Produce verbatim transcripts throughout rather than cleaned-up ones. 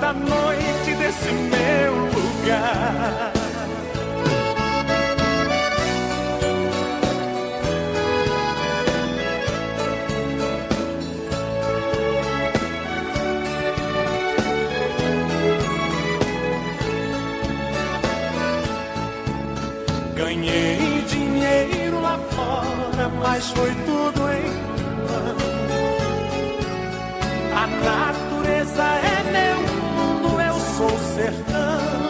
da noite desse meu lugar. Ganhei dinheiro lá fora, mas foi tudo em vão. A natureza é meu mundo, eu sou sertão.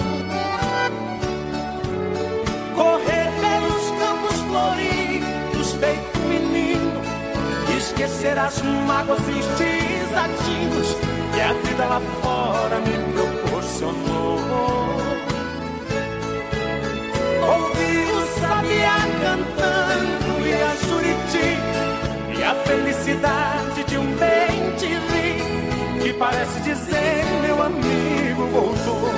Correr pelos campos floridos, feito menino, esquecer as mágoas e desatinos que a vida lá fora me proporcionou. Ouvi o sabiá cantando e a juriti, e a felicidade de um bem te vi, que parece dizer meu amigo voltou.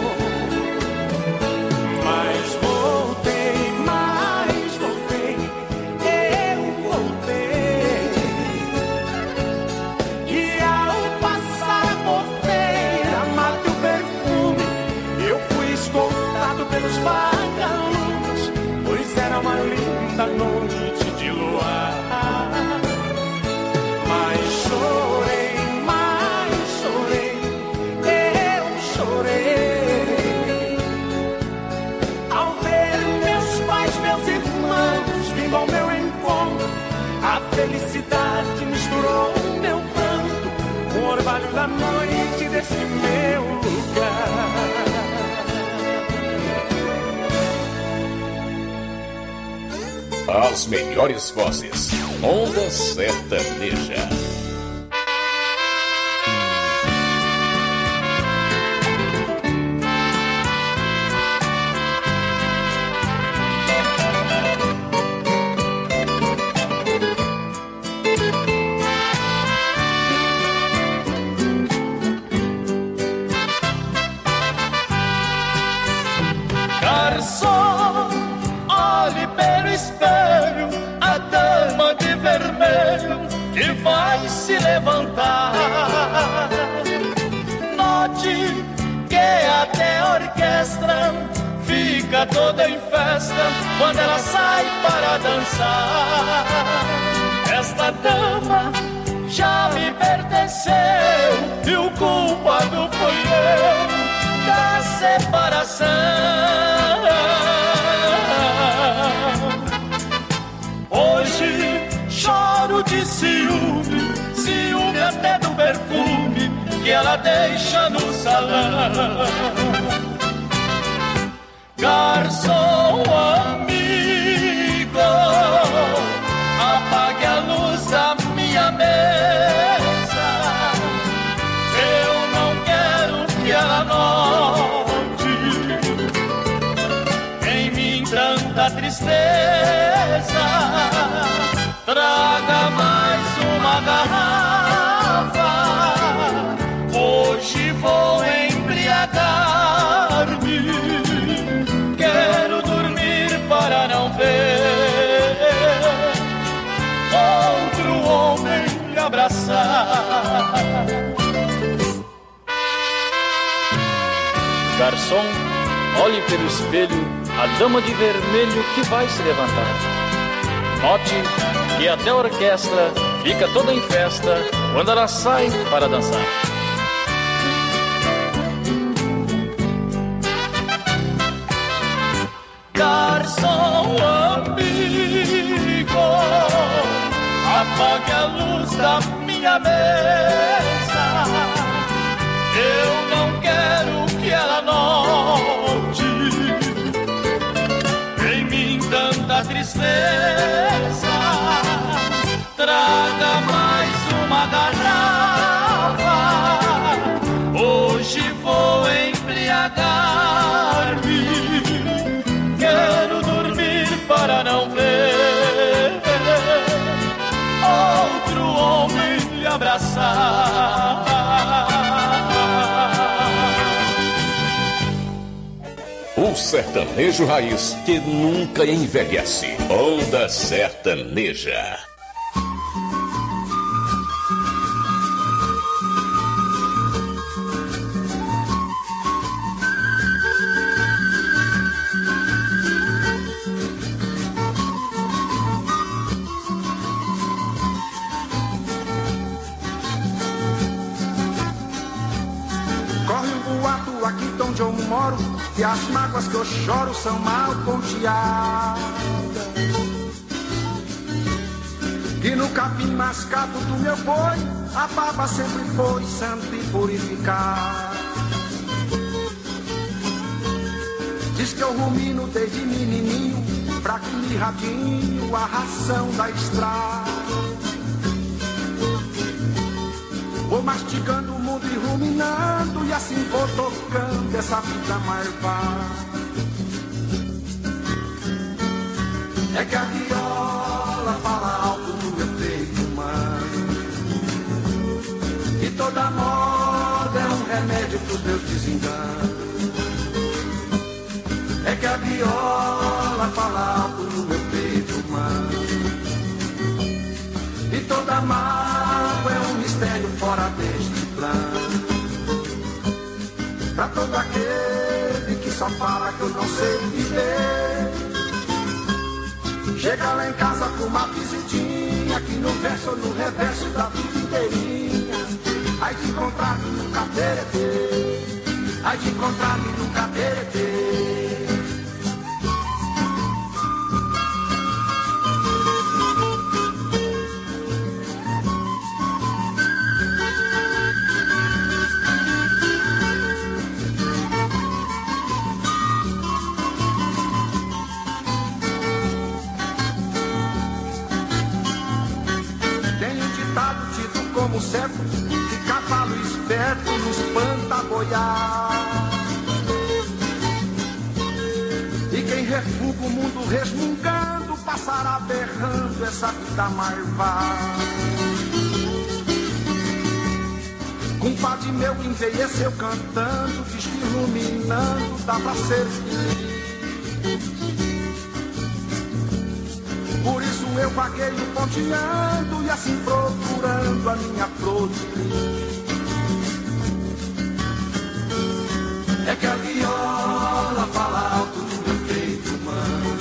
Mas voltei, mas voltei, eu voltei. E ao passar a porteira, matei o perfume, eu fui escoltado pelos vagalumes, pois era uma linda noite de luar. Mas chorei, mas chorei, eu chorei, ao ver meus pais, meus irmãos vindo ao meu encontro. A felicidade misturou meu pranto com o orvalho da noite desse meu lugar. As melhores vozes, Onda Sertaneja. Garçom, olhe pelo espelho a dama de vermelho que vai se levantar. Note que até a orquestra fica toda em festa quando ela sai para dançar. Esta dama já me pertenceu e o culpado fui eu da separação. Hoje choro de ciúme, ciúme até do perfume que ela deixa no salão. Garçom amigo, apague a luz da minha mesa. Eu não quero que ela note em mim tanta tristeza. Traga mais uma garrafa, hoje vou embriagar-me. Quero dormir para não ver outro homem me abraçar. Garçom, olhe pelo espelho a dama de vermelho que vai se levantar. Note que até a orquestra fica toda em festa quando ela sai para dançar. Garçom amigo, apague a luz da minha mesa. Eu não quero que ela note em mim tanta tristeza. Traga mais uma garrafa, hoje vou embriagar-me. Quero dormir para não ver outro homem lhe abraçar. O sertanejo raiz que nunca envelhece. Onda Sertaneja. que as mágoas que eu choro são mal ponteadas, que no capim mascado do meu boi a baba sempre foi santa e purificada. Diz que eu rumino desde menininho, fraco e mirradinho, a ração da estrada. Vou mastigando o mundo e ruminando, e assim vou tocando essa vida marvada. É que a viola fala alto no meu peito humano, e toda moda é um remédio pros meus desenganos. É que a viola fala alto no meu peito humano, e toda mágoa é um mistério fora deste plano. Pra todo aquele que só fala que eu não sei viver, chega lá em casa com uma visitinha, que no verso ou no reverso da vida inteirinha, ai de encontrar-me nunca teretê, ai de encontrar-me nunca teretê. Como certo, que cavalo esperto não espanta a boiar, e quem refuga o mundo resmungando passará berrando essa vida marvada. Compadre meu que envelheceu cantando, diz que iluminando dá pra ser feliz. Por isso eu vagueio ponteando e assim procurando a minha flor de lis. É que a viola fala alto no meu peito humano,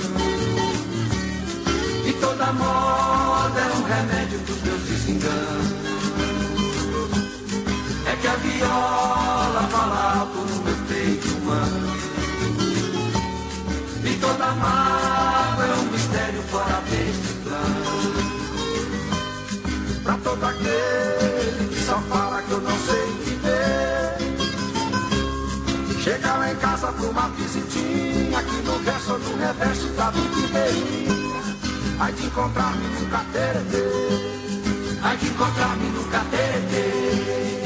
e toda moda é um remédio pros meus desenganos. É que a viola fala alto no meu peito humano, e toda mágoa é um mistério fora deste plano. Pra todo aquele que só fala que eu não sei viver, chega lá em casa pra uma visitinha, aqui no verso ou no reverso da vida inteirinha, ai de encontrar-me nunca teretê, ai de encontrar-me nunca teretê.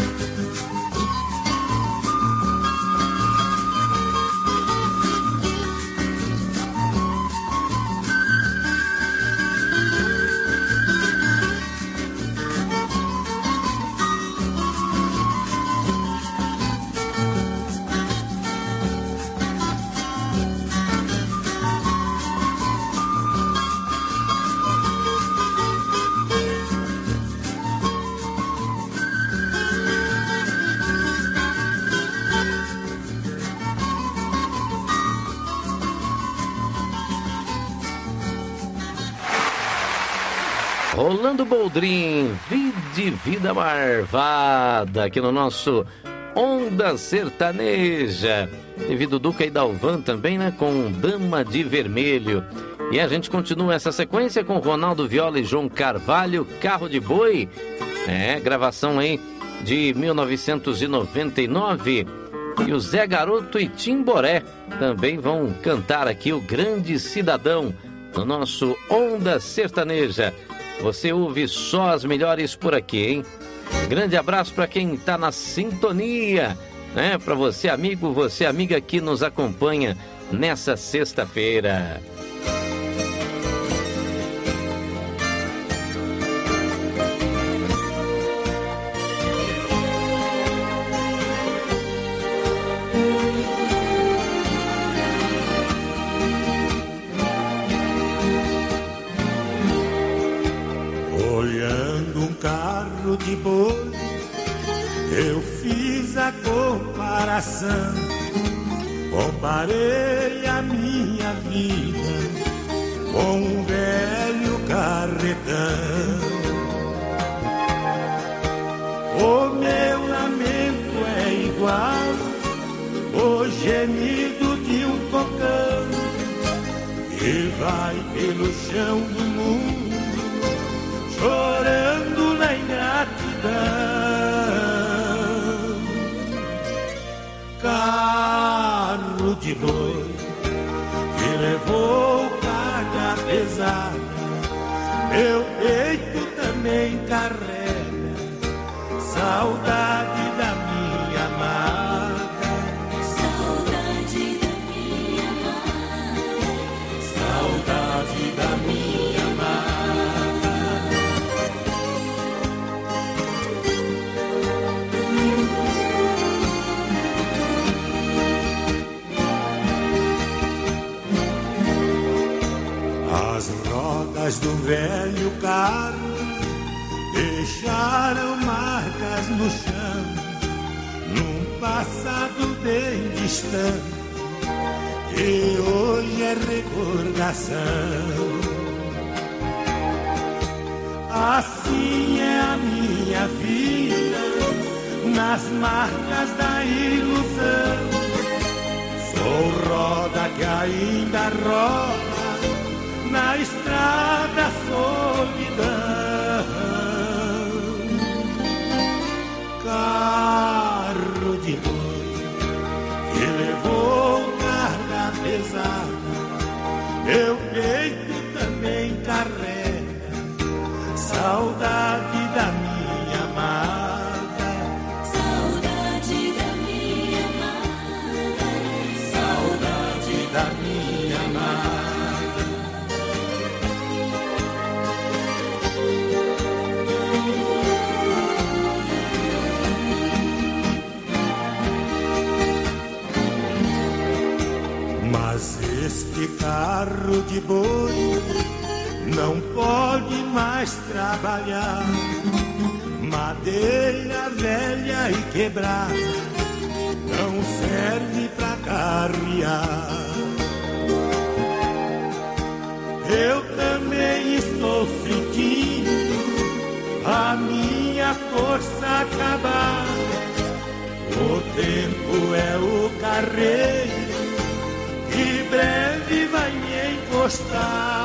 Rolando Boldrin, Vide Vida Marvada, aqui no nosso Onda Sertaneja. Devido Duca e Dalvan também, né, com Dama de Vermelho. E a gente continua essa sequência com Ronaldo Viola e João Carvalho, Carro de Boi. É, gravação aí de mil novecentos e noventa e nove. E o Zé Garoto e Timboré também vão cantar aqui o Grande Cidadão no nosso Onda Sertaneja. Você ouve só as melhores por aqui, hein? Grande abraço para quem tá na sintonia, né? Para você, amigo, você, amiga que nos acompanha nessa sexta-feira. De boi, eu fiz a comparação, comparei a minha vida com um velho carretão. O meu lamento é igual o gemido vai pelo chão do mundo, chorando na ingratidão. Carro de boi que levou carga pesada, meu peito também carrega saudade da minha amada, saudade da minha amada, saudade da minha amada. As rodas do velho carro deixaram marcas no chão, num passado bem distante, e hoje é recordação. Assim é a minha vida, nas marcas da ilusão. Sou roda que ainda roda na estrada solidão. Carro de boi que levou carga pesada, meu peito também carrega saudade da minha amada, saudade da minha amada, saudade da minha amada. Mas este carro de boi não pode mais trabalhar, madeira velha e quebrada não serve pra carrear. Eu também estou sentindo a minha força acabar. O tempo é o carreiro que breve vai me encostar.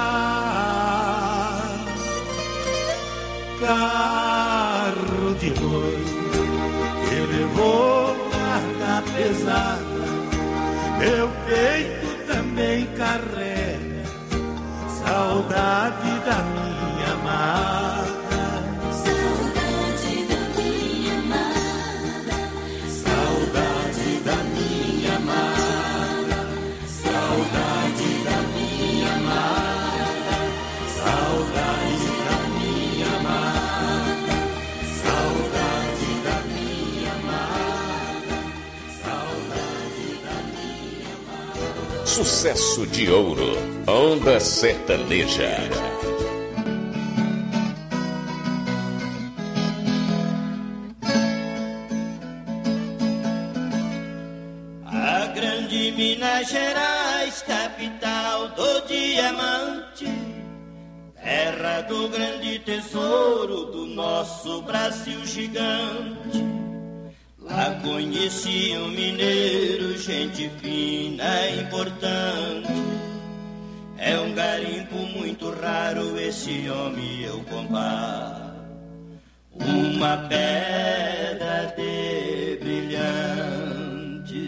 Carro de boi que levou carga pesada, meu peito também carrega saudade da minha amada, saudade da minha amada, saudade da minha amada, saudade da minha amada, saudade da minha amada, saudade da minha amada, saudade da minha amada. Sucesso de ouro, Onda Sertaneja. A grande Minas Gerais, capital do diamante, terra do grande tesouro do nosso Brasil gigante. Lá conheci um mineiro, gente fina e importante. É um garimpo muito raro, esse homem eu comparo. Uma pedra de brilhante.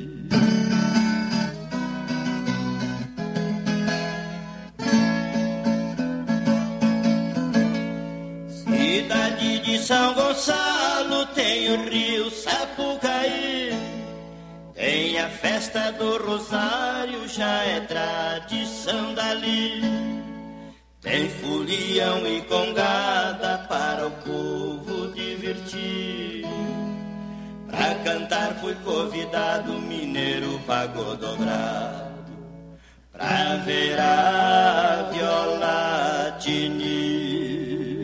Cidade de São Gonçalo tem o rio Sapucaí, tem a festa do Rosário, já é tradição dali. Tem folião e congada para o povo divertir. Pra cantar fui convidado, mineiro pagou dobrado, pra ver a viola tinir.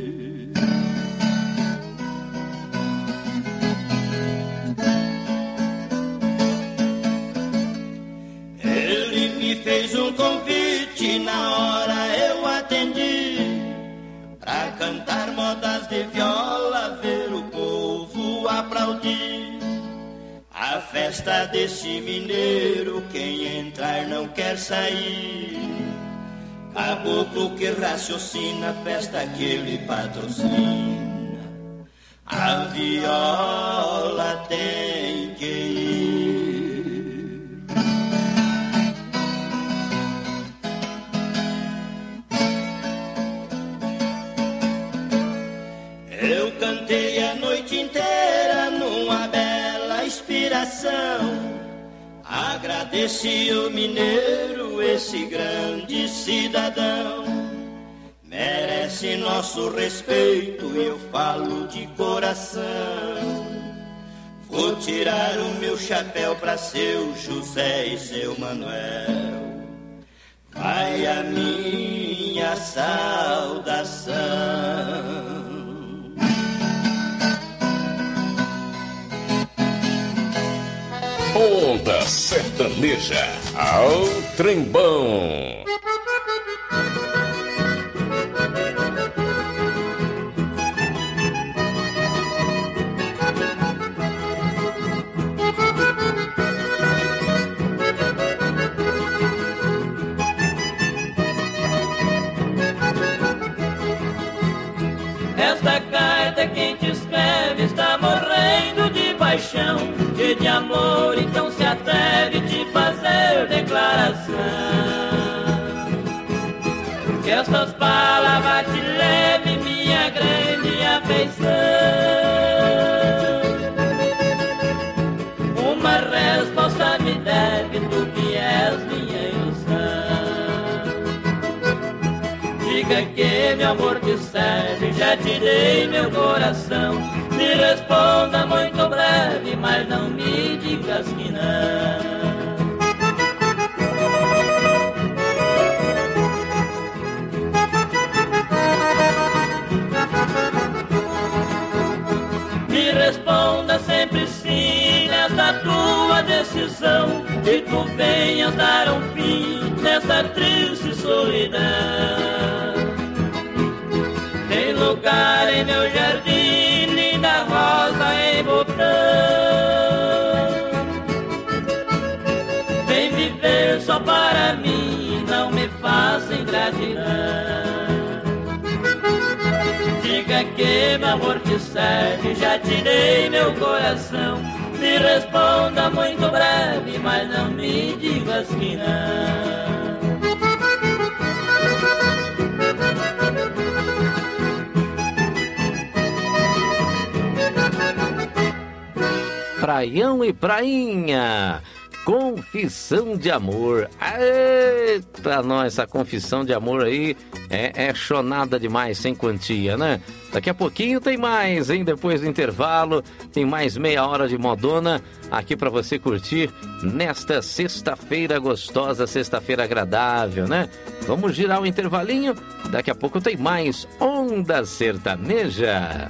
Ele me fez um convite, na hora eu atendi, pra cantar modas de viola, ver o povo aplaudir. A festa desse mineiro, quem entrar não quer sair. caboclo que raciocina, festa que ele patrocina. A viola tem que ir. Eu cantei a noite inteira numa bela inspiração. Agradeci o mineiro, esse grande cidadão. Merece nosso respeito e eu falo de coração. Vou tirar o meu chapéu pra seu José e seu Manuel. Vai a minha saudação. Onda Sertaneja ao Trembão. Esta carta quem te escreve está morrendo de paixão, cheio de amor, então se atreve te fazer declaração. Que estas palavras te levem minha grande afeição. Uma resposta me deve, tu que és minha ilusão. Diga que meu amor te serve, já te dei meu coração. Me responda muito breve, mas não me digas que não. Me responda sempre sim nessa tua decisão, que tu venhas dar um fim nessa triste solidão. Tem lugar em meu jardim, linda rosa em botão. Vem viver só para mim, não me faça ingratidão. Diga que meu amor te serve, já te dei meu coração. Me responda muito breve, mas não me digas que não. Praião e prainha, confissão de amor. Eita, nós, essa confissão de amor aí é, é chonada demais, sem quantia, né? Daqui a pouquinho tem mais, hein? Depois do intervalo, tem mais meia hora de modona aqui pra você curtir nesta sexta-feira gostosa, sexta-feira agradável, né? Vamos girar o intervalinho, daqui a pouco tem mais Onda Sertaneja.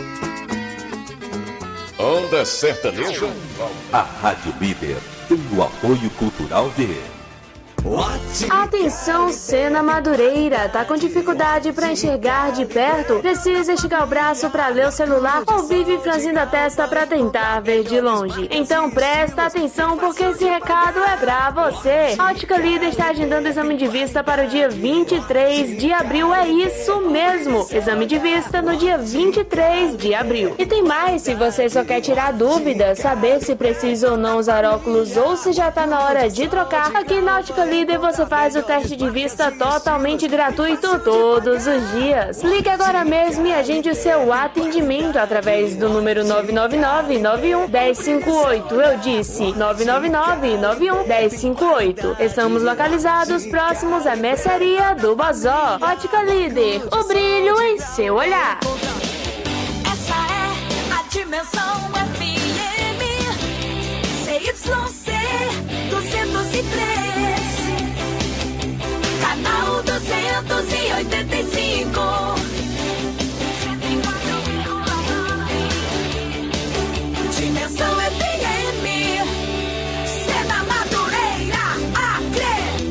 Onda Sertaneja. A Rádio Líder tem o apoio cultural de... Atenção, Sena Madureira, tá com dificuldade para enxergar de perto? Precisa esticar o braço para ler o celular ou vive franzindo a testa para tentar ver de longe? Então presta atenção porque esse recado é pra você. A Ótica Líder está agendando exame de vista para o dia vinte e três de abril, é isso mesmo, exame de vista no dia vinte e três de abril. E tem mais, se você só quer tirar dúvidas, saber se precisa ou não usar óculos ou se já tá na hora de trocar, aqui na Ótica Líder Líder, você faz o teste de vista totalmente gratuito todos os dias. Ligue agora mesmo e agende o seu atendimento através do número nove nove nove, nove um, um zero cinco oito. Eu disse nove nove nove, nove um, um zero cinco oito. Estamos localizados próximos à mercearia do Bozó. Ótica Líder, o brilho em seu olhar. Essa é a dimensão F M C Y C duzentos e três. Canal duzentos e oitenta e cinco. Dimensão F M. Sena Madureira, Acre.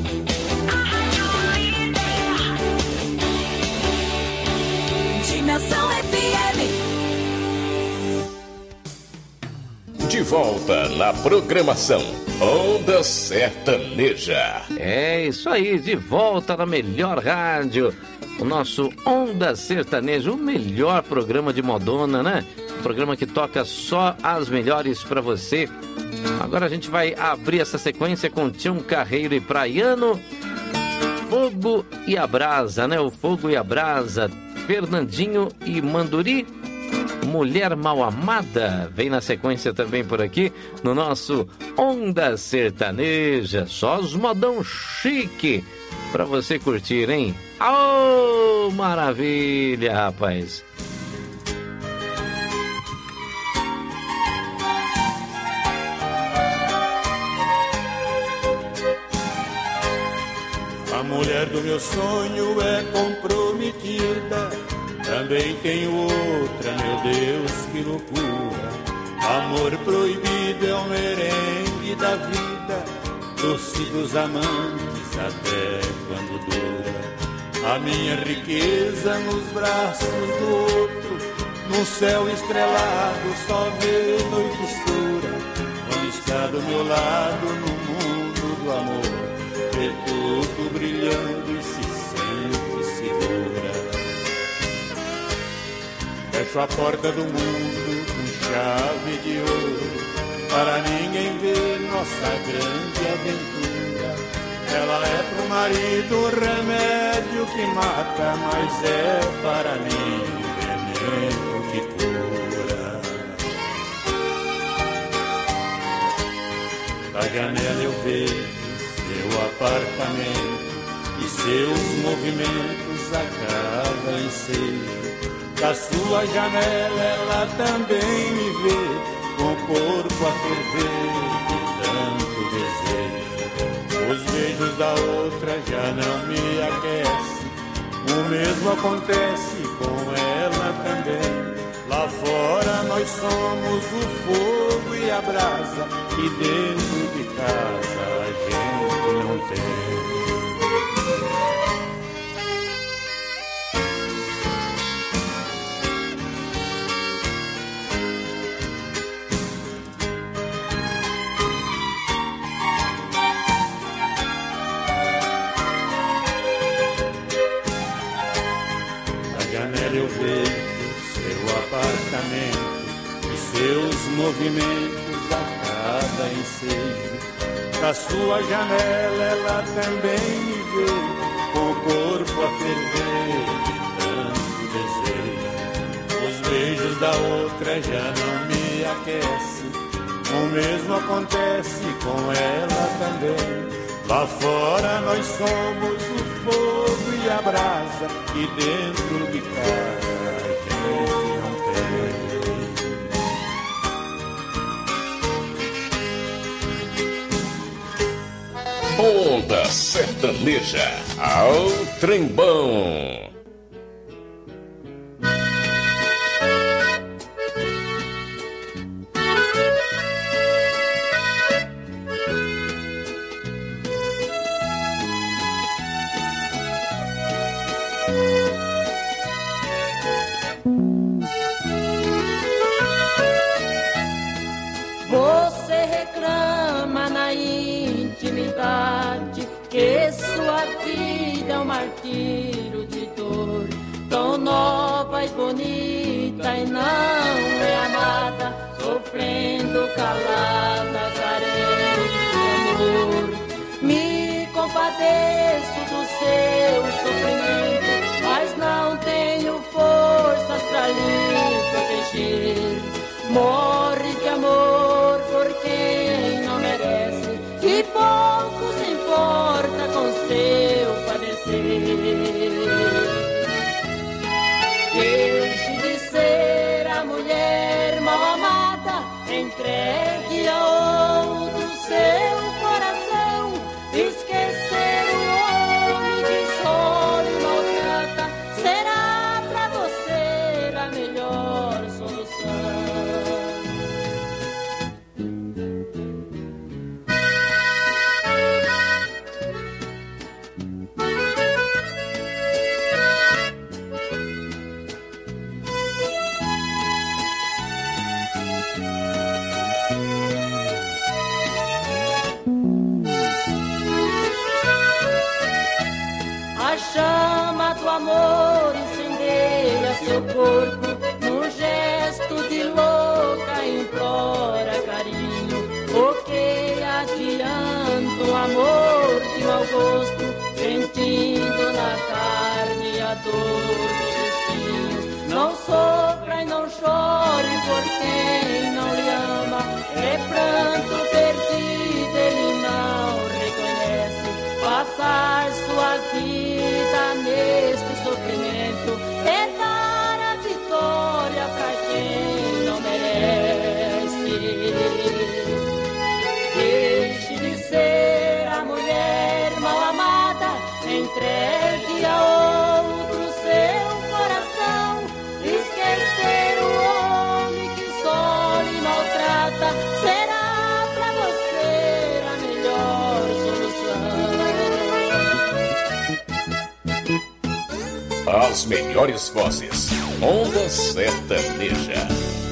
Dimensão F M. De volta na programação Onda Sertaneja. É isso aí, de volta na melhor rádio, o nosso Onda Sertaneja, o melhor programa de modona, né? Um programa que toca só as melhores pra você. Agora a gente vai abrir essa sequência com Tião Carreiro e Praiano, Fogo e a Brasa, né? O Fogo e a Brasa, Fernandinho e Manduri, Mulher Mal Amada, vem na sequência também por aqui, no nosso Onda Sertaneja, só os modão chique pra você curtir, hein? Oh, maravilha, rapaz! A mulher do meu sonho é comprometida, também tenho outra, meu Deus, que loucura. Amor proibido é o merengue da vida, doce dos amantes até quando dura. A minha riqueza nos braços do outro, num céu estrelado só vê noite escura. Quando está do meu lado no mundo do amor, vê tudo brilhando e se sente segura. Fecho a porta do mundo com chave de ouro, para ninguém ver nossa grande aventura. Ela é pro marido o remédio que mata, mas é para mim o veneno que cura. Da janela eu vejo seu apartamento e seus movimentos a cada ensejo. Da sua janela ela também me vê, com o corpo a ferver de tanto desejo. Os beijos da outra já não me aquecem, o mesmo acontece com ela também. Lá fora nós somos o fogo e a brasa, e dentro de casa a gente não tem. Eu vejo seu apartamento e seus movimentos a cada ensejo. Da sua janela ela também me vê, com o corpo a ferver de tanto desejo. Os beijos da outra já não me aquecem, o mesmo acontece com ela também. Lá fora nós somos o fogo e a brasa, e dentro de casa a gente não tem. Onda Sertaneja, ao trembão. Que sua vida é um martírio de dor, tão nova e bonita e não é amada, sofrendo calada, carente de amor. Me compadeço do seu sofrimento, mas não tenho forças pra lhe proteger. Morre de amor por quem não merece, e pouco se importa com seu padecer. Deixe de ser a mulher mal amada, entregue a outro seu coração. Esquecer o homem que só lhe maltrata será pra você a melhor solução. seu corpo, num gesto de louca implora carinho. O que adianta o amor de mau gosto, sentindo na carne a dor dos espinhos? Não sofra e não chore por quem não lhe ama, é pranto perdido, ele não reconhece. Passar sua vida neste sofrimento é dar a vitória pra quem não merece. Deixe de ser a mulher mal amada, entregue a outro seu coração. Esquecer o homem que só lhe maltrata será pra você a melhor solução. As melhores vozes, Onda Sertaneja.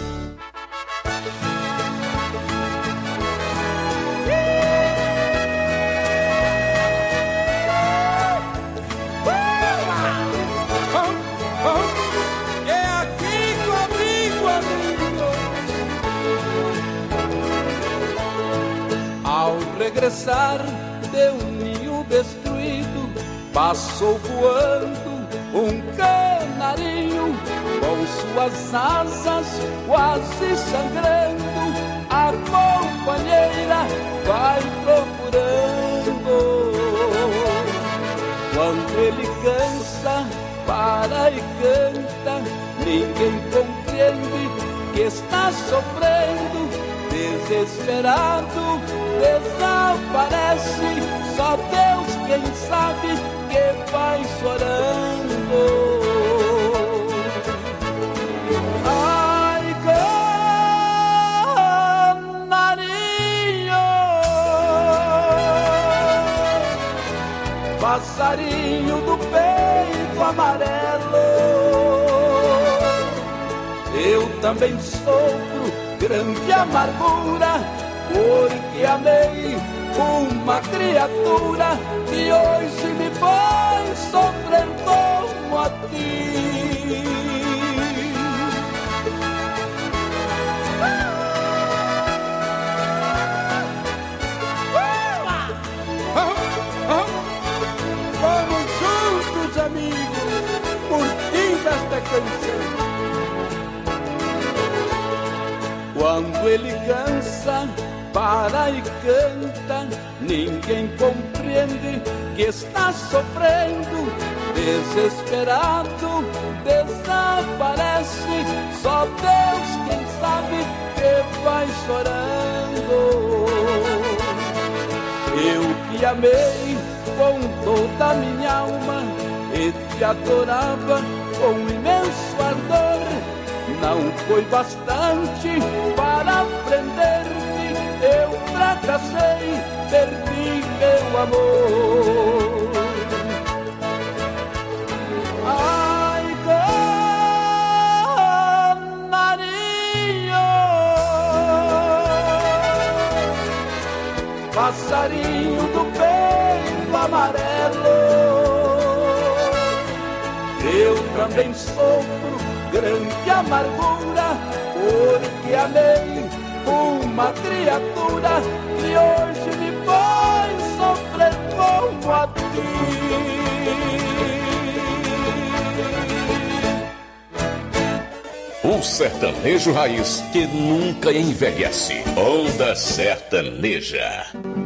Regressar de um ninho destruído, passou voando um canarinho, com suas asas quase sangrando, a companheira vai procurando. Quando ele cansa, para e canta, ninguém compreende que está sofrendo. Desesperado, desaparece, só Deus quem sabe que vai chorando. Ai, canarinho, passarinho do peito amarelo, eu também sofro grande amargura, porque amei uma criatura que hoje me faz sofrer como a ti. Vamos juntos, amigos, curtindo esta canção. Quando ele cansa, para e canta, ninguém compreende que está sofrendo. Desesperado, desaparece, só Deus quem sabe que vai chorando. Eu que amei com toda a minha alma e te adorava com imenso ardor, não foi bastante para prender-me, eu fracassei, perdi meu amor. Ai, canarinho, passarinho do peito amarelo, eu também sofro grande amargura, porque amei uma criatura que hoje me faz sofrer como a ti. O sertanejo raiz que nunca envelhece. Onda Sertaneja.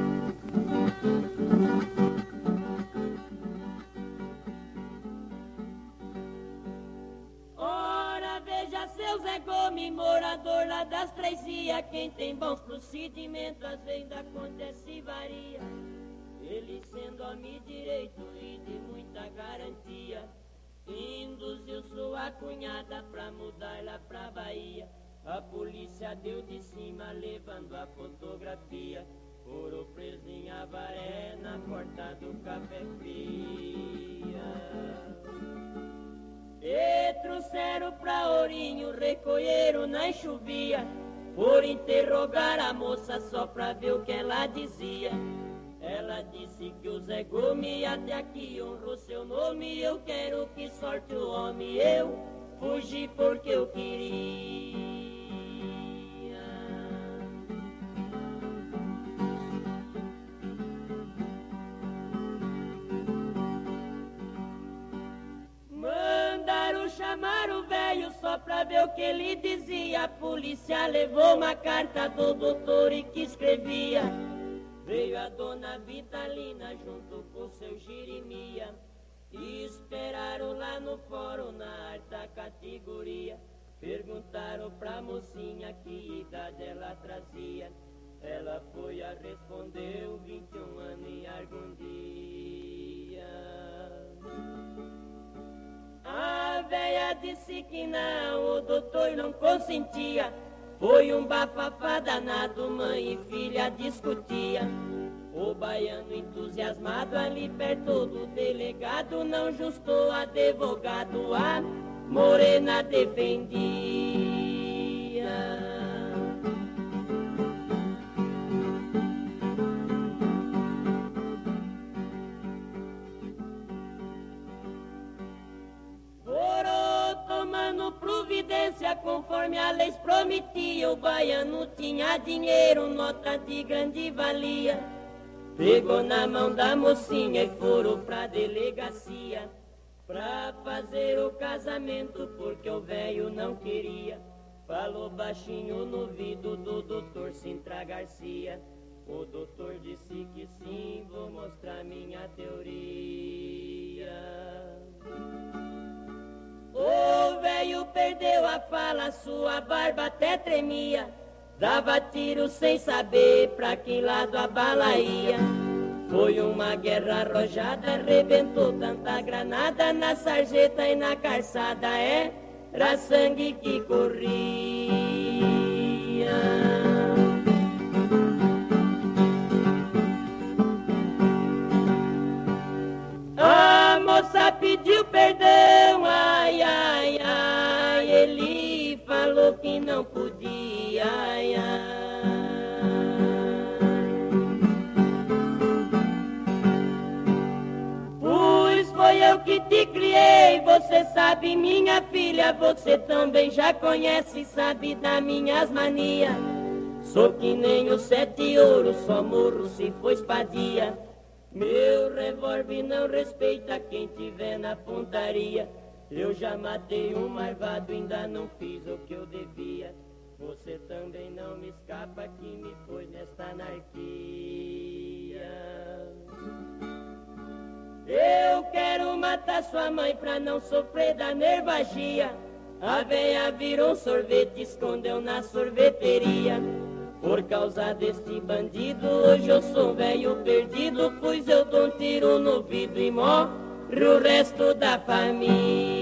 Morador lá das Três-Ias, quem tem bons procedimentos, às vezes acontece varia. Ele sendo homem direito e de muita garantia, induziu sua cunhada pra mudar lá pra Bahia. A polícia deu de cima levando a fotografia, foram preso em Avaré na porta do Café Fria. E trouxeram pra Ourinho, recolheram na enxuvia, por interrogar a moça só pra ver o que ela dizia. Ela disse que o Zé Gomes até aqui honrou seu nome, eu quero que sorte o homem, eu fugi porque eu queria. Mandaram chamar o velho só pra ver o que ele dizia. A polícia levou uma carta do doutor e que escrevia. Veio a dona Vitalina junto com seu Jeremia e esperaram lá no fórum na alta categoria. Perguntaram pra mocinha que idade ela trazia. Ela foi a responder vinte e um anos e algum dia. A véia disse que não, o doutor não consentia. Foi um bafafá danado, mãe e filha discutia. O baiano entusiasmado ali perto do delegado não justou advogado, a morena defendia. Tomando providência conforme a lei prometia. O baiano tinha dinheiro, nota de grande valia. Pegou na mão da mocinha e foram pra delegacia pra fazer o casamento porque o velho não queria. Falou baixinho no ouvido do doutor Sintra Garcia. O doutor disse que sim, vou mostrar minha teoria. O velho perdeu a fala, sua barba até tremia. Dava tiro sem saber pra que lado a bala ia. Foi uma guerra arrojada, arrebentou tanta granada na sarjeta e na calçada. Era sangue que corria. A moça pediu perdão, ai, ai, ai. Ele falou que não podia, ai, ai. Pois foi eu que te criei, você sabe, minha filha. Você também já conhece, sabe das minhas manias. Sou que nem o sete ouros, só morro se for espadia. Meu revólver não respeita quem tiver na pontaria. Eu já matei um marvado, ainda não fiz o que eu devia. Você também não me escapa que me pôs nesta anarquia. Eu quero matar sua mãe pra não sofrer da nervagia. A véia virou um sorvete, escondeu na sorveteria. Por causa desse bandido, hoje eu sou um velho perdido, pois eu dou um tiro no vidro e morro o resto da família.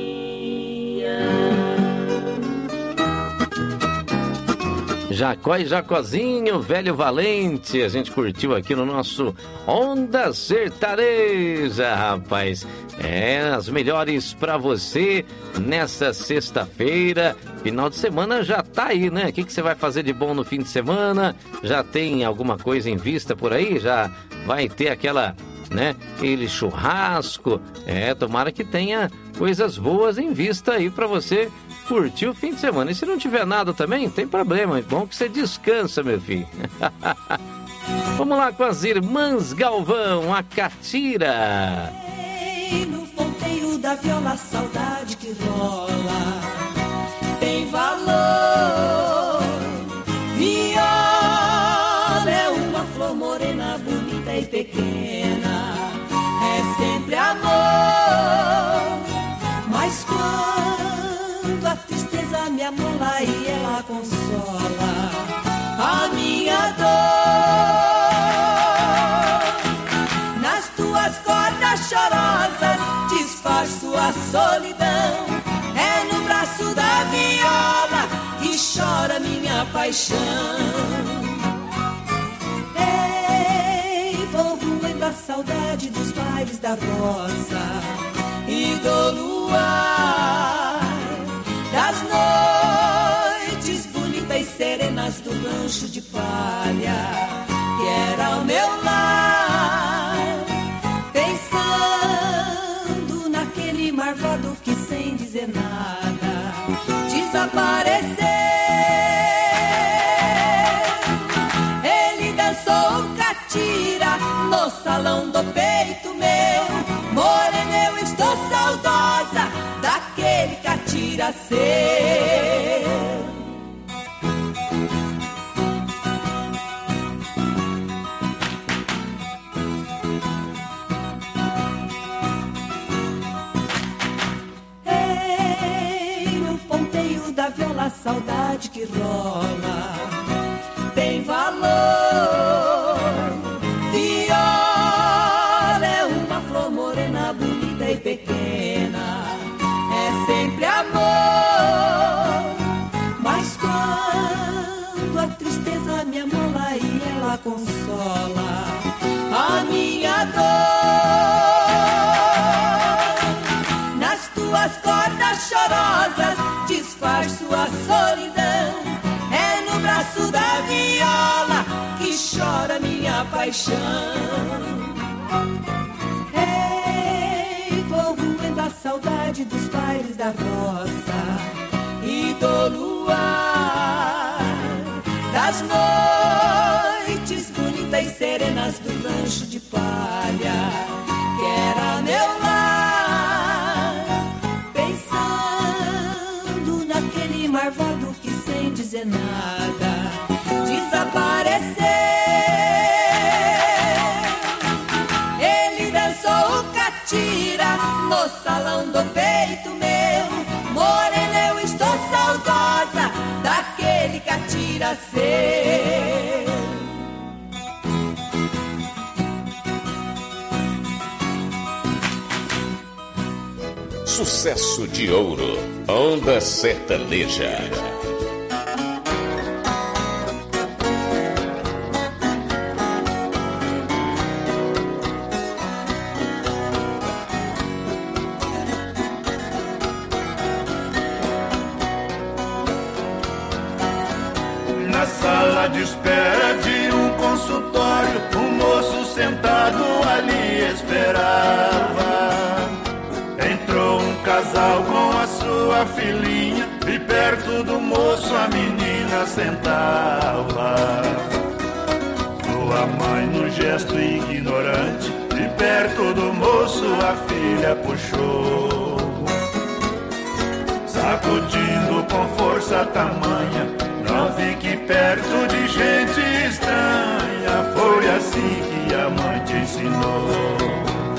Jacó e Jacozinho, velho valente, a gente curtiu aqui no nosso Onda Sertaneja, rapaz. É, as melhores pra você nessa sexta-feira. Final de semana já tá aí, né? O que, que você vai fazer de bom no fim de semana? Já tem alguma coisa em vista por aí? Já vai ter aquela, né? Aquele churrasco. É, tomara que tenha coisas boas em vista aí pra você curtir o fim de semana. E se não tiver nada também, não tem problema. É bom que você descansa, meu filho. Vamos lá com as irmãs Galvão, a Catira. No ponteiro da viola, a saudade que rola tem valor. Viola é uma flor morena, bonita e pequena, é sempre amor. Mas quando a tristeza me amola e ela consola a minha dor, nas tuas cordas chorosas disfarço a solidão. É no braço da viola que chora minha paixão. Ei, vou voando a saudade dos bailes da roça e do luar, das noites bonitas e serenas do rancho de palha que era o meu lar, pensando naquele marvado que sem dizer nada desapareceu. Ele dançou catira no salão do peito meu. Morena, eu estou saudosa daquele catira seu. Da viola, saudade que rola tem valor. Viola é uma flor morena, bonita e pequena, é sempre amor. Mas quando a tristeza me amola e ela consola a minha dor, nas tuas cordas chorosas desfaz sua solidão. É no braço da viola que chora minha paixão. Ei, vou roendo a saudade dos bailes da roça e do luar, das noites bonitas e serenas do rancho de palha que era meu lar. Pensando naquele marvado que sem dizer nada desapareceu. Ele dançou o catira no salão do peito meu. Morena, eu estou saudosa daquele catira seu. Sucesso de ouro, Onda Sertaneja. Na sala de espera de um consultório, um moço sentado ali esperava. Entrou um casal com a sua filhinha e perto do moço a menina sentava. Sua mãe num gesto ignorante e perto do moço a filha puxou. Sacudindo com força tamanha, não fique perto de gente estranha. Foi assim que a mãe te ensinou.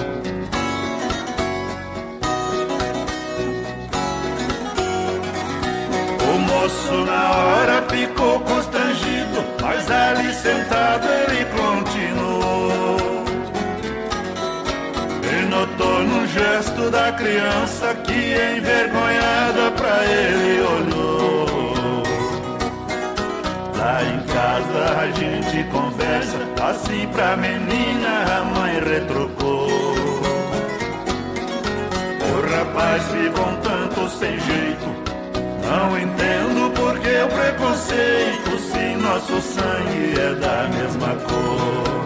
O moço na hora ficou constrangido, mas ali sentado ele continuou. E notou num gesto da criança que envergonhada pra ele olhou. Lá em casa a gente conversa, assim pra menina a mãe retrucou. O rapaz ficou um tanto sem jeito, não entendo por que o preconceito, se nosso sangue é da mesma cor.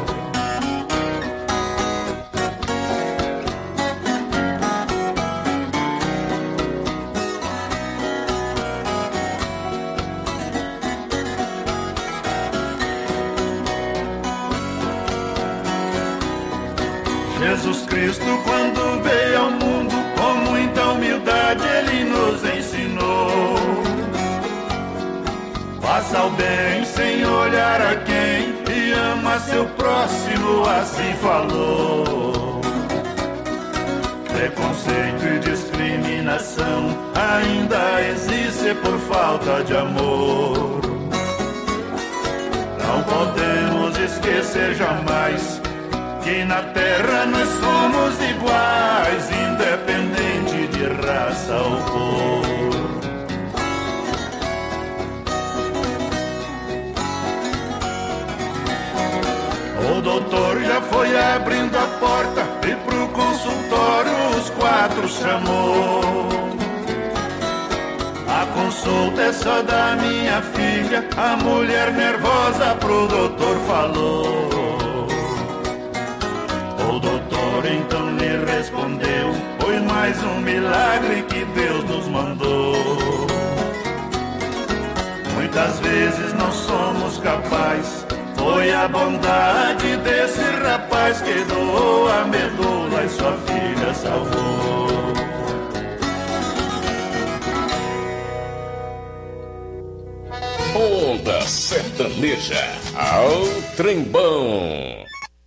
Jesus Cristo, quando veio ao mundo, com muita humildade ele nos ensinou. Faça o bem sem olhar a quem e ama seu próximo, assim falou. Preconceito e discriminação ainda existe por falta de amor. Não podemos esquecer jamais que na terra nós somos iguais, independente de raça ou cor. O doutor já foi abrindo a porta e pro consultório os quatro chamou. A consulta é só da minha filha, a mulher nervosa pro doutor falou. O doutor então lhe respondeu, foi mais um milagre que Deus nos mandou. muitas vezes não somos capazes. Foi a bondade desse rapaz que doou a medula e sua filha salvou. Onda Sertaneja ao Trembão.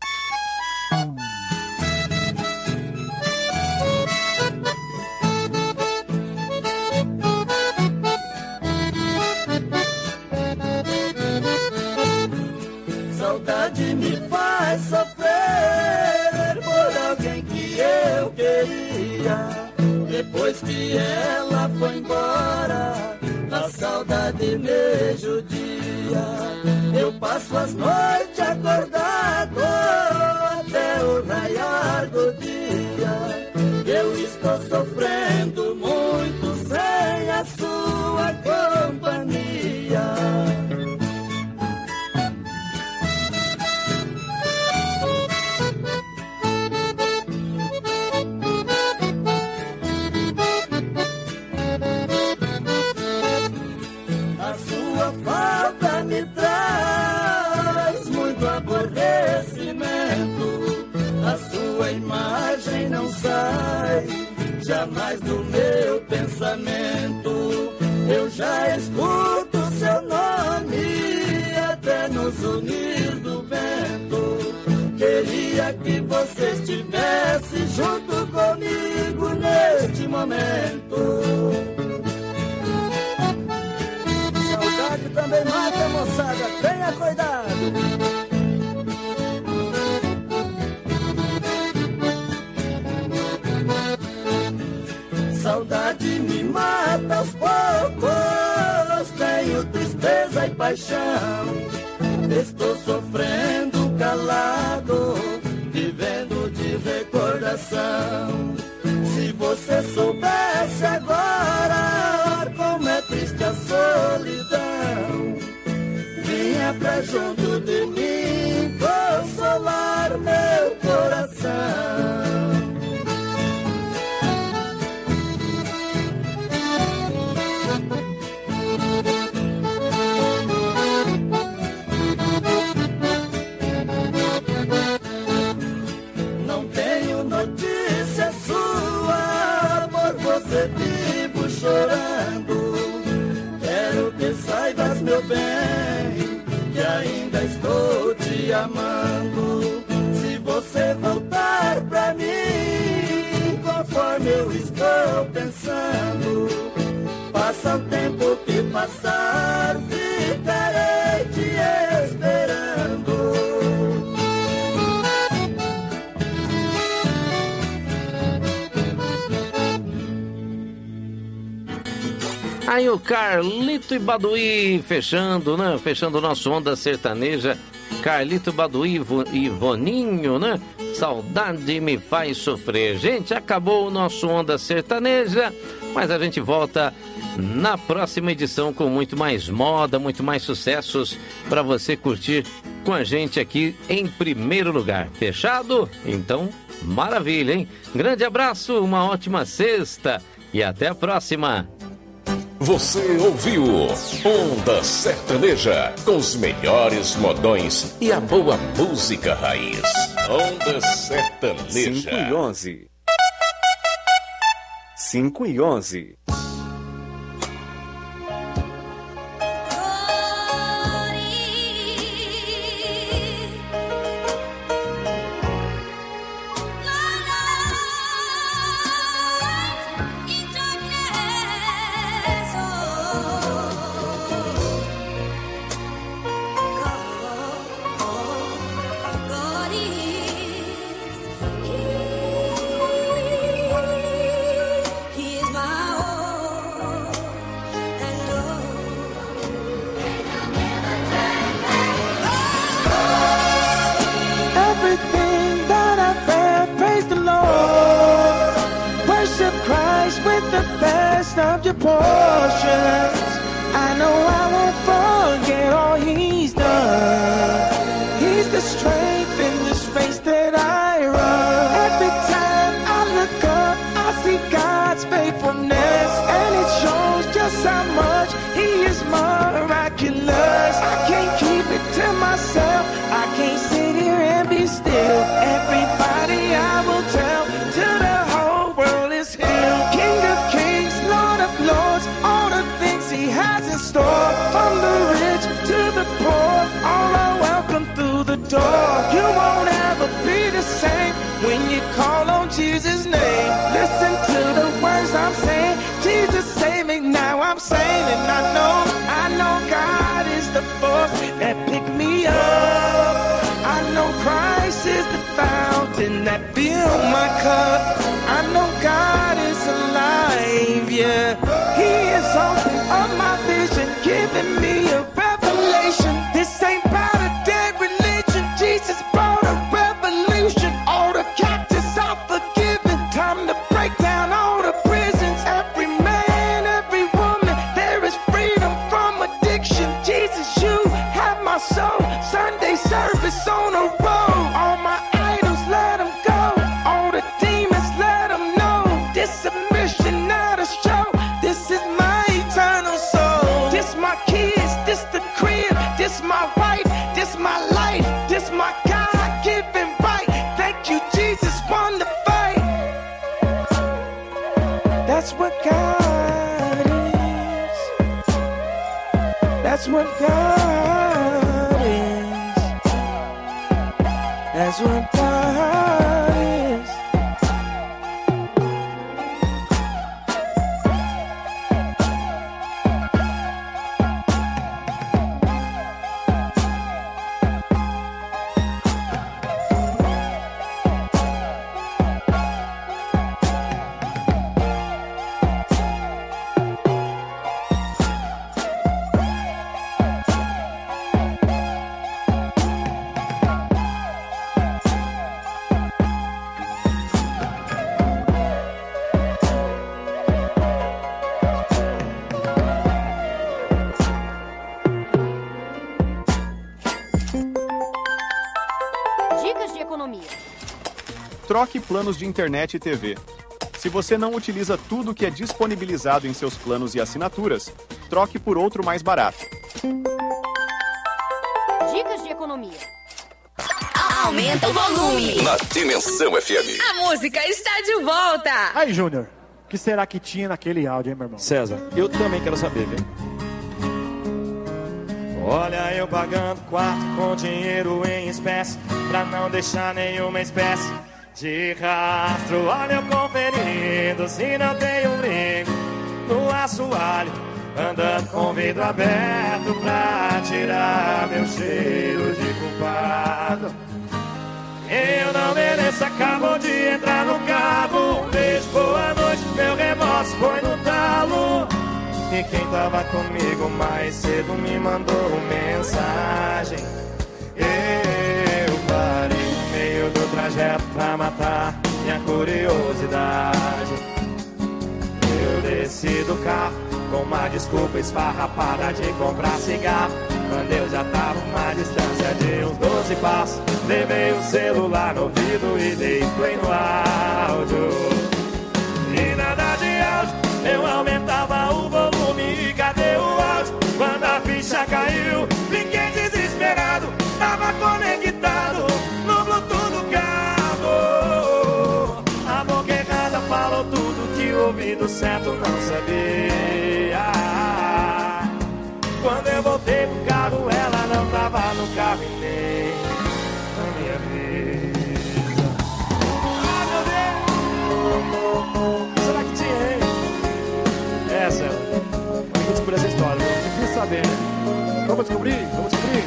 Saudade me faz sofrer por alguém que eu queria. Depois que ela foi embora, a saudade me judia. Eu passo as noites acordado até o raiar do dia. Eu estou sofrendo muito sem a sua companhia. Falta me traz muito aborrecimento. A sua imagem não sai jamais do meu pensamento. Eu já escuto seu nome até nos unir do vento. Queria que você estivesse junto comigo neste momento. Saudade também mata, moçada, tenha cuidado. Saudade me mata aos poucos, tenho tristeza e paixão. Estou sofrendo calado, vivendo de recordação. Se você soubesse agora como é triste a solidão, vinha pra junto de mim consolar meu coração. Não tenho notícia sua, por você vivo chorando. Quero que saibas, meu bem, que ainda estou te amando. Se você voltar pra mim, conforme eu estou pensando, passa o tempo que passar, ficarei te esperando. Aí o Carlito e Baduí fechando, né? Fechando o nosso Onda Sertaneja. Carlito, Baduí e Voninho, né? Saudade me faz sofrer. Gente, acabou o nosso Onda Sertaneja, mas a gente volta na próxima edição com muito mais moda, muito mais sucessos para você curtir com a gente aqui em primeiro lugar. Fechado? Então, maravilha, hein? Grande abraço, uma ótima sexta e até a próxima. Você ouviu Onda Sertaneja, com os melhores modões e a boa música raiz. Onda Sertaneja. cinco e onze. cinco e onze. Of your portions, I know I won't forget all he's done. He's the strength in this race that I run. Every time I look up, I see God's faithfulness, and it shows just just how much he is miraculous. I can't keep it to myself, I can't sit here and be still. Everybody I will tell, till the whole world is healed. King of kings, Lord of lords, all the things he has in store. From the rich to the poor, all are welcome through the door. You won't ever be the same when you call on Jesus' name. Listen to the words I'm saying, Jesus save me, now I'm saying. And I know, I know God is the force that picked me up. I know Christ is the fountain that filled my cup. I know God is alive, yeah. He is open up my vision, giving me a revelation. This ain't about a dead religion, Jesus brought a revolution. All the captives are forgiven, time to break down all the prisons. Every man, every woman, there is freedom from addiction. Jesus, you have my soul. Sunday service on a roll. All my idols, let them go. All the demons, let them know. This submission, not a show. This is my eternal soul. This my kids, this the crib. This my wife, this my life. This my God-given right. Thank you, Jesus, won the fight. That's what God is. That's what God is. That's what God is. Dicas de economia. Troque planos de internet e T V. Se você não utiliza tudo que é disponibilizado em seus planos e assinaturas, troque por outro mais barato. Dicas de economia. Aumenta o volume. Na Dimensão F M. A música está de volta. Aí, Júnior, o que será que tinha naquele áudio, hein, meu irmão? César, eu também quero saber, viu? Olha eu pagando quarto com dinheiro em espécie, pra não deixar nenhuma espécie de rastro. Olha eu conferindo se não tem um brinco no assoalho, andando com vidro aberto pra tirar meu cheiro de culpado. Eu não mereço, acabou de entrar no carro. Um beijo, boa noite, meu remorso foi no talo. E quem tava comigo mais cedo me mandou mensagem. Eu parei no meio do trajeto pra matar minha curiosidade. Eu desci do carro com uma desculpa esfarrapada de comprar cigarro, quando eu já tava uma distância de uns doze passos. Levei o celular no ouvido e dei play no áudio. E nada de áudio, eu aumentava o volume e cadê o áudio? Quando a ficha caiu, fiquei desesperado. Tava conectado no Bluetooth do carro. A boca errada falou tudo que o ouvido certo não sabia. Quando eu voltei pro carro, ela não tava no carro e nem na minha vida. Ah, meu Deus! Será que tinha, hein? Essa, eu vou descobrir essa história, viu? Difícil saber, né? Vamos descobrir, vamos descobrir.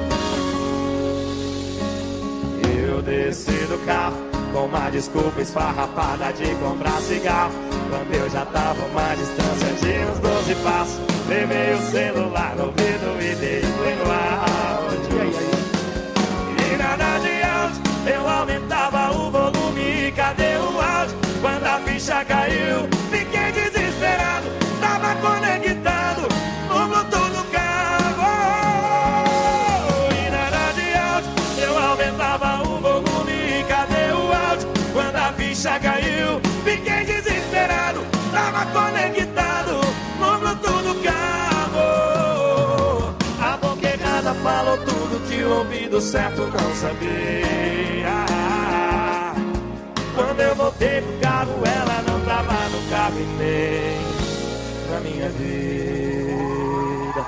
Eu desci do carro com uma desculpa esfarrapada de comprar cigarro, quando eu já tava uma distância de uns doze passos. Levei o celular no ouvido e dei play no áudio. E nada de áudio, eu aumentava o volume e cadê o áudio? Quando a ficha caiu, fiquei desesperado. Tava conectado no Bluetooth do carro. E nada de áudio, eu aumentava o volume e cadê o áudio? Quando a ficha caiu, fiquei desesperado. Tava conectado no Bluetooth do o ouvido certo não sabia. Quando eu voltei pro carro, ela não tava no carro e nem na minha vida.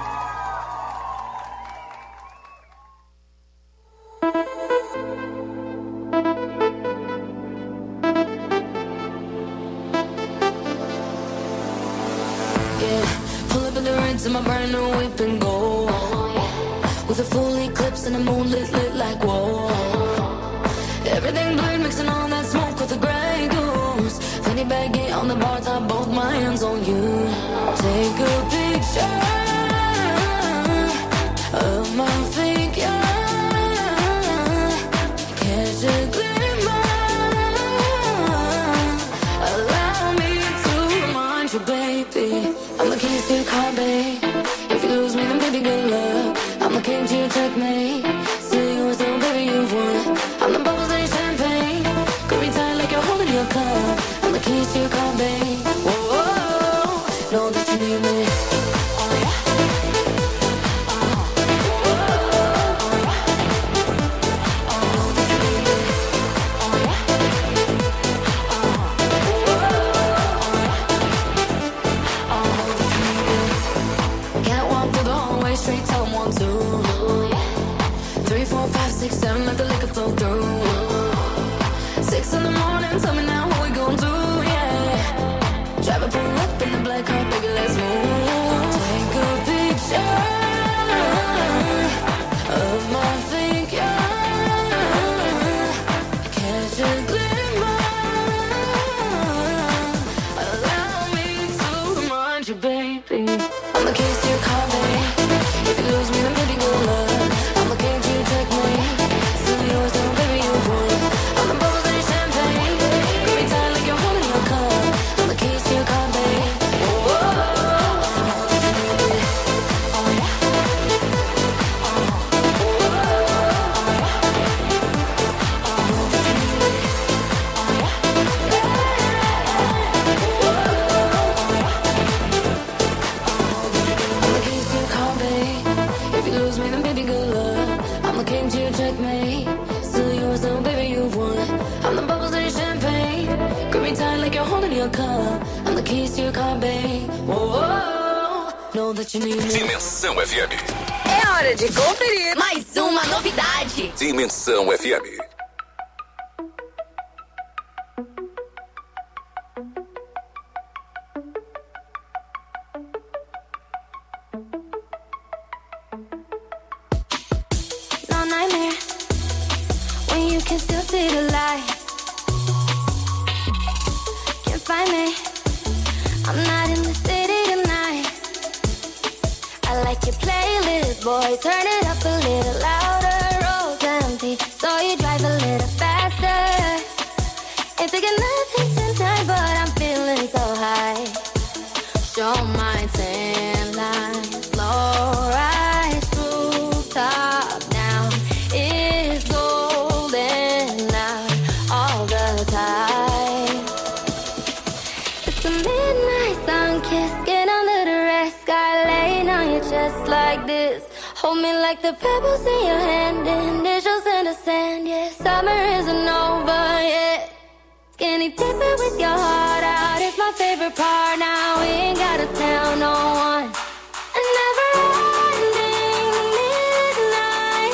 Yeah, pull up in the rinse in my brand new whip and go. With a full eclipse and the moon lit, lit like whoa. Everything blurred, mixing all that smoke with the Grey Goose. Fanny baggy on the bar top, both my hands on you. Take a picture of my figure. Catch a glimmer. Allow me to remind you, baby, I'm the keys to your car, babe. If you lose me, then baby, good luck. I'm the king to your checkmate. Still yours, though, baby, you've won. I'm the bubbles in your champagne. Grip me tight like you're holding your cup. I'm the keys to your car, babe. Whoa, whoa, know that you need me. Straight tell them one, two, three, four, five, six, seven, let the liquor flow through. Six in the morning, tell me now what we gon' do, yeah. Drive a pull up in the black car, baby, let's move. Take a picture of my figure. Catch a glimmer. Allow me to remind you, baby, I'm the keys to your car, baby. If you lose me, then baby, good luck. I'm the king to your checkmate. Still yours, though, baby, you've won. I'm the bubbles in your champagne. Grip me tight like you're holding your cup. I'm the keys to your car, babe. Whoa, whoa, know that you need me. Oh, yeah. Oh, whoa, know that you need me. Oh, yeah. I'm the keys to your car, babe. If you lose me, then baby, good luck. I'm the king to your checkmate. Still yours, though, baby, you've won. I'm the bubbles in your champagne. Grip me tight like you're holding your cup. I'm the keys to your car, babe. Whoa, whoa, know that you need me. Dimensão F M. É hora de conferir mais uma novidade. Dimensão F M. No nightmare when you can still see the light. Can't find me, I'm not in the city tonight. I like your playlist, boy, turn it up a little louder. Road's empty, so you drive a little faster. Ain't thinking nothing tonight, but I'm feeling so high. Show my tan lines, slow rise, rooftop now is golden out all the time. It's the midnight sun kiss, get under the red sky, laying on your chest like this. Hold me like the pebbles in your hand, initials in the sand, yeah. Summer isn't over yet. Skinny dipping with your heart out, it's my favorite part now. We ain't gotta tell no one. A never-ending midnight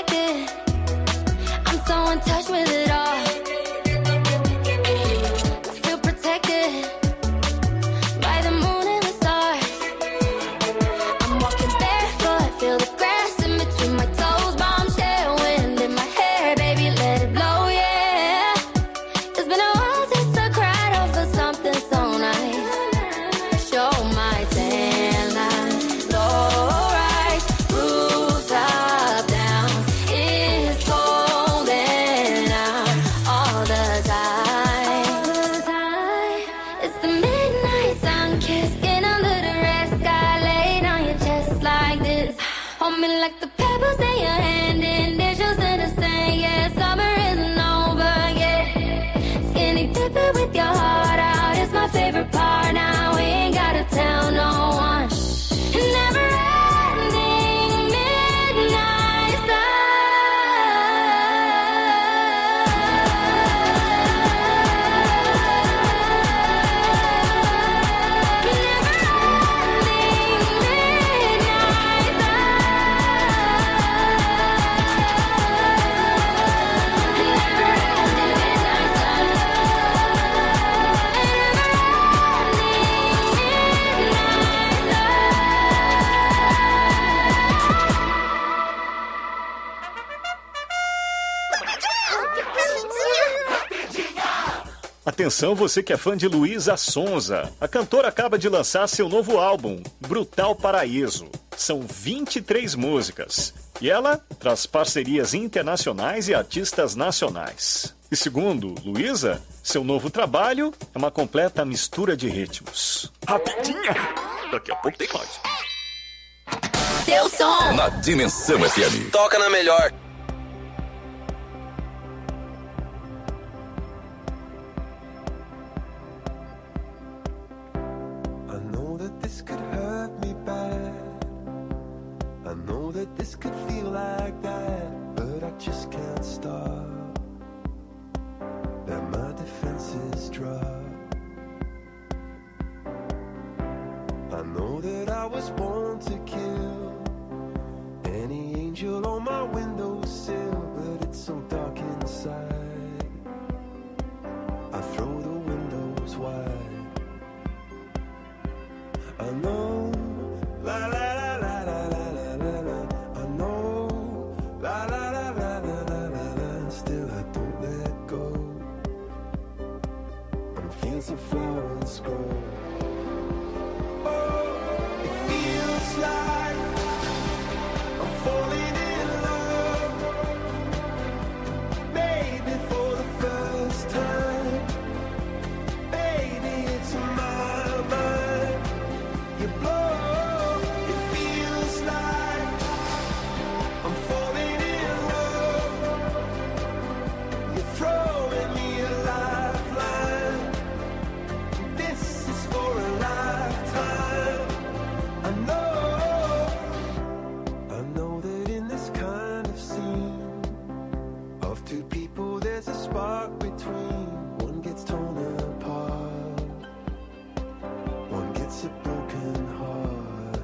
touch with it all. Atenção você que é fã de Luísa Sonza. A cantora acaba de lançar seu novo álbum, Brutal Paraíso. São vinte e três músicas. E ela traz parcerias internacionais e artistas nacionais. E segundo Luísa, seu novo trabalho é uma completa mistura de ritmos. Rapidinha! Daqui a pouco tem mais. Seu som! Na Dimensão F M. Toca na melhor. This could feel like that, but I just can't stop. Let my defenses drop. I know that I was born to kill any angel on my windowsill, but it's so dark inside. I throw the windows wide. I know, la la la la la la. Fields of flowers grow. Oh, it feels like I'm falling in love. Maybe for the first time. Baby, it's in my mind. You blow. It feels like I'm falling in love. You're throwing me a lifeline. This is for a lifetime. I know, I know that in this kind of scene of two people there's a spark between. One gets torn apart, one gets a broken heart.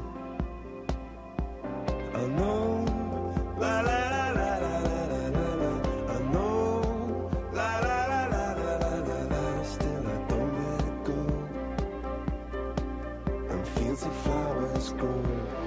I know, la la la la la la la la. I know, la la la la la la la la. Still I don't let go. And fields of flowers grow.